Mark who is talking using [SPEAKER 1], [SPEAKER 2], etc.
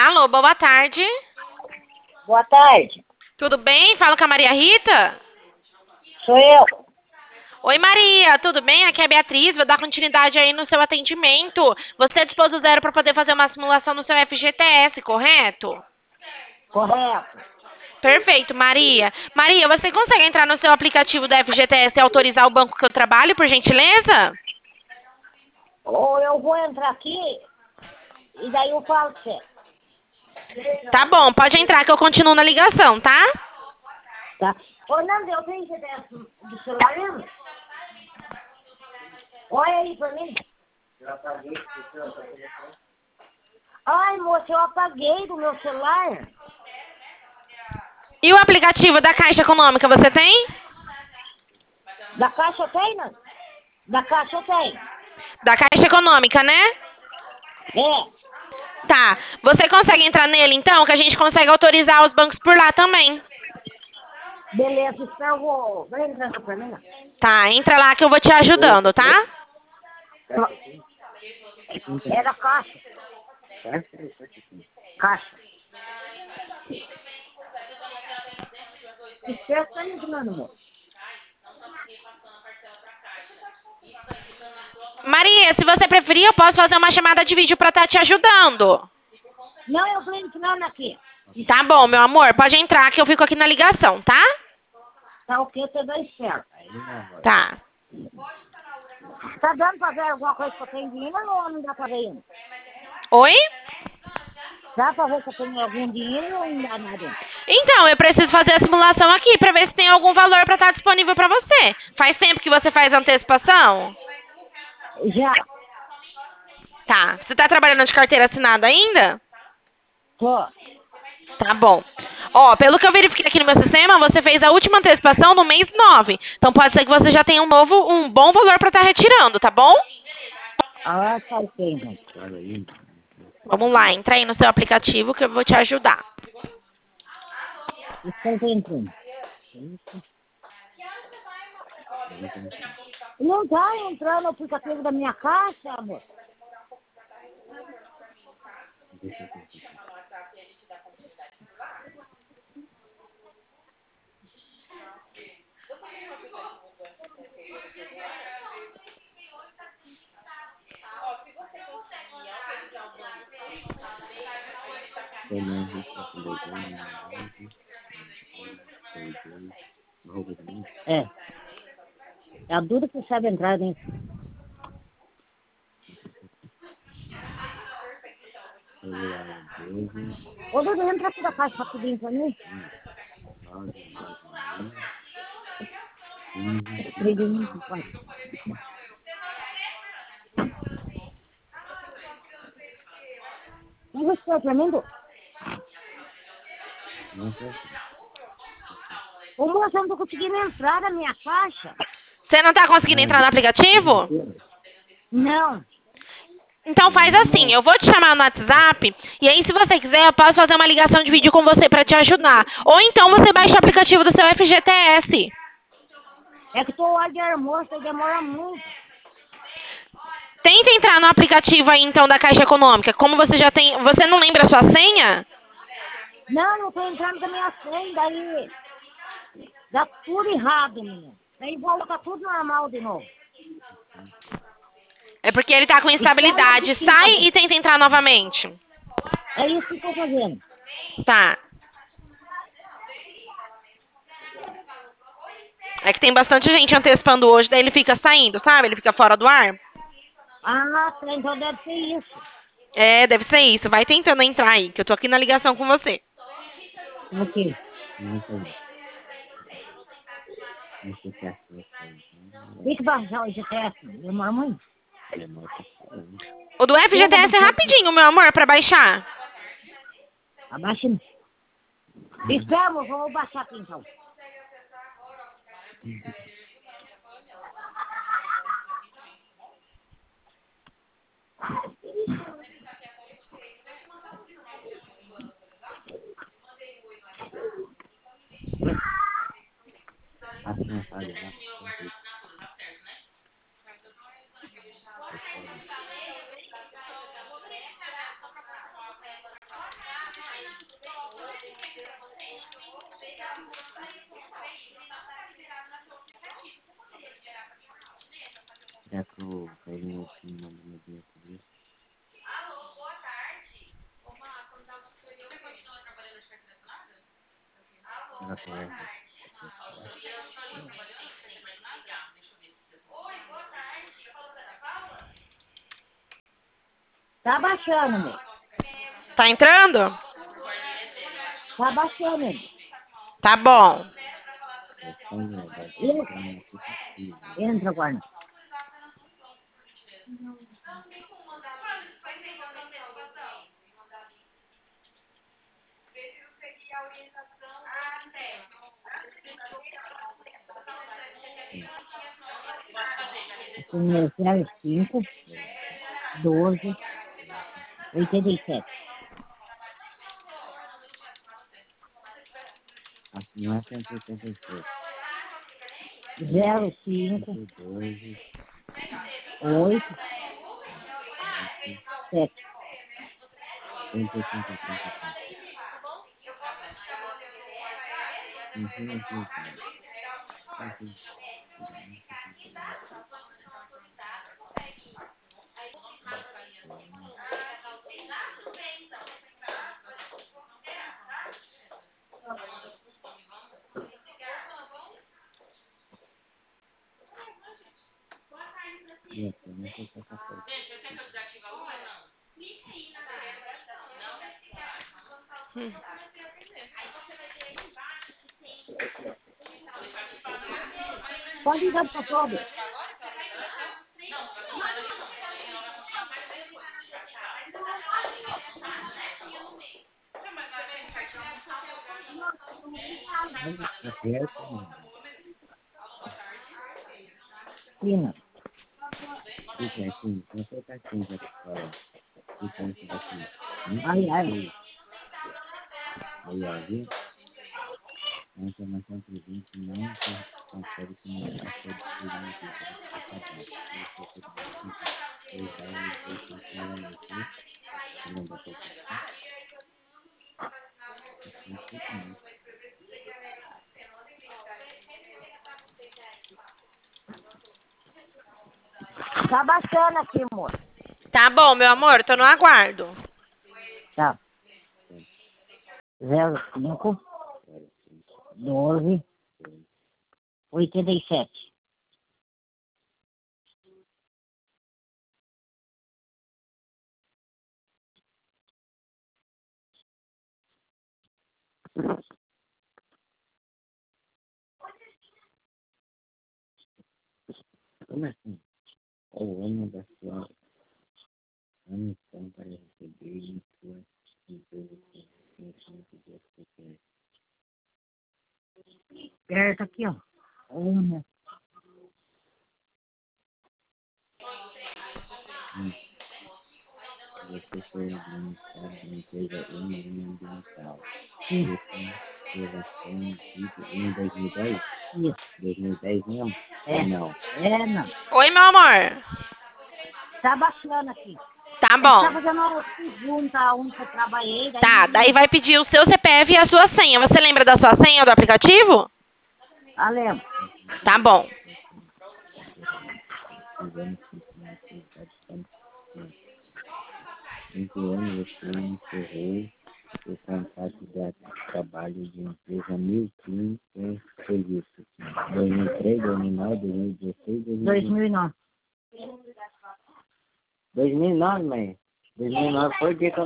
[SPEAKER 1] Alô, boa tarde.
[SPEAKER 2] Boa tarde,
[SPEAKER 1] Tudo bem? Fala com a Maria Rita?
[SPEAKER 2] sou eu.
[SPEAKER 1] Oi, Maria, tudo bem? Aqui é a Beatriz. Vou dar continuidade aí no seu atendimento. Você dispôs do zero para poder fazer uma simulação no seu FGTS, correto?
[SPEAKER 2] Correto.
[SPEAKER 1] Perfeito, Maria. Maria, você consegue entrar no seu aplicativo da FGTS e autorizar o banco que eu trabalho, por gentileza?
[SPEAKER 2] Ou eu vou entrar aqui e daí eu falo pra você,
[SPEAKER 1] Tá bom, pode entrar que eu continuo na ligação, tá?
[SPEAKER 2] tá? Ô, Nando, eu tenho GPS do celular mesmo? Olha aí pra mim. Ai, moça, eu apaguei do meu celular.
[SPEAKER 1] E o aplicativo da Caixa Econômica, você tem?
[SPEAKER 2] Da Caixa eu tenho, Nando? Da Caixa eu tenho.
[SPEAKER 1] Da Caixa Econômica, né?
[SPEAKER 2] É,
[SPEAKER 1] Tá. Você consegue entrar nele, então, que a gente consegue autorizar os bancos por lá também.
[SPEAKER 2] beleza, então eu vou... Vai entrando pra mim, Nando.
[SPEAKER 1] Tá, entra lá que eu vou te ajudando, tá?
[SPEAKER 2] É da Caixa. Caixa. Esquece tá entrando, moço.
[SPEAKER 1] Maria, se você preferir, eu posso fazer uma chamada de vídeo pra estar te ajudando.
[SPEAKER 2] Não, eu tô entrando aqui.
[SPEAKER 1] Tá bom, meu amor, pode entrar que eu fico aqui na ligação, tá?
[SPEAKER 2] Tá ok, você dá certo.
[SPEAKER 1] Tá.
[SPEAKER 2] Tá dando pra ver alguma coisa que eu tenho dinheiro ou não dá pra ver ainda?
[SPEAKER 1] Oi?
[SPEAKER 2] Dá pra ver se eu tenho algum dinheiro ou não dá nada?
[SPEAKER 1] Então, eu preciso fazer a simulação aqui pra ver se tem algum valor pra estar disponível pra você. Faz tempo que você faz antecipação?
[SPEAKER 2] Já,
[SPEAKER 1] Tá. Você tá trabalhando de carteira assinada ainda?
[SPEAKER 2] tô.
[SPEAKER 1] Tá bom. Ó, pelo que eu verifiquei aqui no meu sistema, você fez a última antecipação no mês 9. Então pode ser que você já tenha um bom valor pra estar retirando, tá bom?
[SPEAKER 2] Ah, tá ok, então.
[SPEAKER 1] Vamos lá, entra aí no seu aplicativo que eu vou te ajudar.
[SPEAKER 2] Estou entrando. Não tá entrando no aplicativo da minha caixa, amor. É. É a Duda que sabe entrar, né? Ô, Duda, entra aqui da caixa rapidinho pra mim. 3, 1, 4. Não gostou pra mim, Duda? Ô, moça, eu não tô conseguindo entrar na minha caixa.
[SPEAKER 1] Você não tá conseguindo entrar no aplicativo?
[SPEAKER 2] Não.
[SPEAKER 1] Então faz assim, eu vou te chamar no WhatsApp e aí se você quiser eu posso fazer uma ligação de vídeo com você pra te ajudar. Ou então você baixa o aplicativo do seu FGTS.
[SPEAKER 2] É que tô hora de almoço e demora muito.
[SPEAKER 1] Tenta entrar no aplicativo aí então da Caixa Econômica. Como você já tem, você não lembra a sua senha?
[SPEAKER 2] Não, não tô entrando com a minha senha, daí dá tudo errado, menina. Daí volta tudo normal de novo.
[SPEAKER 1] É porque ele tá com
[SPEAKER 2] Espera um
[SPEAKER 1] instabilidade.
[SPEAKER 2] pouquinho,
[SPEAKER 1] Sai
[SPEAKER 2] fazer.
[SPEAKER 1] e tenta entrar novamente.
[SPEAKER 2] É isso que eu tô fazendo.
[SPEAKER 1] Tá. É que tem bastante gente antecipando hoje, daí ele fica saindo, sabe? Ele fica fora do ar.
[SPEAKER 2] Ah, tá, então deve ser isso.
[SPEAKER 1] É, deve ser isso. Vai tentando entrar aí, que eu tô aqui na ligação com você.
[SPEAKER 2] Ok. Tem que baixar o GPS, demora muito.
[SPEAKER 1] O do
[SPEAKER 2] Eu vou
[SPEAKER 1] FGTS é
[SPEAKER 2] baixar aqui.
[SPEAKER 1] rapidinho, meu amor, pra baixar.
[SPEAKER 2] Abaixa. Espera, moço, eu vou baixar aqui então.
[SPEAKER 3] ligar pro velhinho aqui no meu dia sobre isso. Ela conversa.
[SPEAKER 2] Tá baixando, meu.
[SPEAKER 1] Tá entrando?
[SPEAKER 2] Tá baixando, meu.
[SPEAKER 1] Tá bom.
[SPEAKER 3] Responde, né?
[SPEAKER 2] Entra agora. Número 05 12 87.
[SPEAKER 3] Assim, não é 186.
[SPEAKER 2] 05
[SPEAKER 3] 12,
[SPEAKER 2] 8 7.
[SPEAKER 3] 185.
[SPEAKER 2] Pode ligar pra todo. Pina.
[SPEAKER 3] Isso é assim, você tá aqui já que fala. Isso é isso daqui.
[SPEAKER 2] Ai, ai.
[SPEAKER 3] Aí, ó, viu? A informação presente não se confere comunicar sobre o limite para o cadastro. Ele vai verificar novamente, né? Lembra da posição?
[SPEAKER 2] Tá baixando aqui, amor.
[SPEAKER 1] Tá bom, meu amor, tô no aguardo.
[SPEAKER 2] Tá. 05 12 87.
[SPEAKER 3] Como assim? O ano da sua missão para receber em sua empresa de SPC.
[SPEAKER 2] Perto aqui, ó. Uma.
[SPEAKER 3] Você foi administrado de uma empresa ambiental. Isso corresponde em 2010?
[SPEAKER 2] Isso.
[SPEAKER 3] 2010 mesmo?
[SPEAKER 2] É.
[SPEAKER 3] Não.
[SPEAKER 2] É, não.
[SPEAKER 1] Oi, meu amor.
[SPEAKER 2] Tá baixando aqui.
[SPEAKER 1] Tá
[SPEAKER 2] Tá
[SPEAKER 1] bom.
[SPEAKER 2] fazendo uma junta onde eu trabalhei.
[SPEAKER 1] Tá, daí vai pedir o seu CPF e a sua senha. Você lembra da sua senha do aplicativo?
[SPEAKER 2] Ah, lembro.
[SPEAKER 1] Tá bom.
[SPEAKER 3] Em que ano você encerrou o contrato de trabalho de empresa Miltim em serviço? 2003, 2009, 2016,
[SPEAKER 2] 2009.
[SPEAKER 3] 2009, mãe. 2009 foi o dia que eu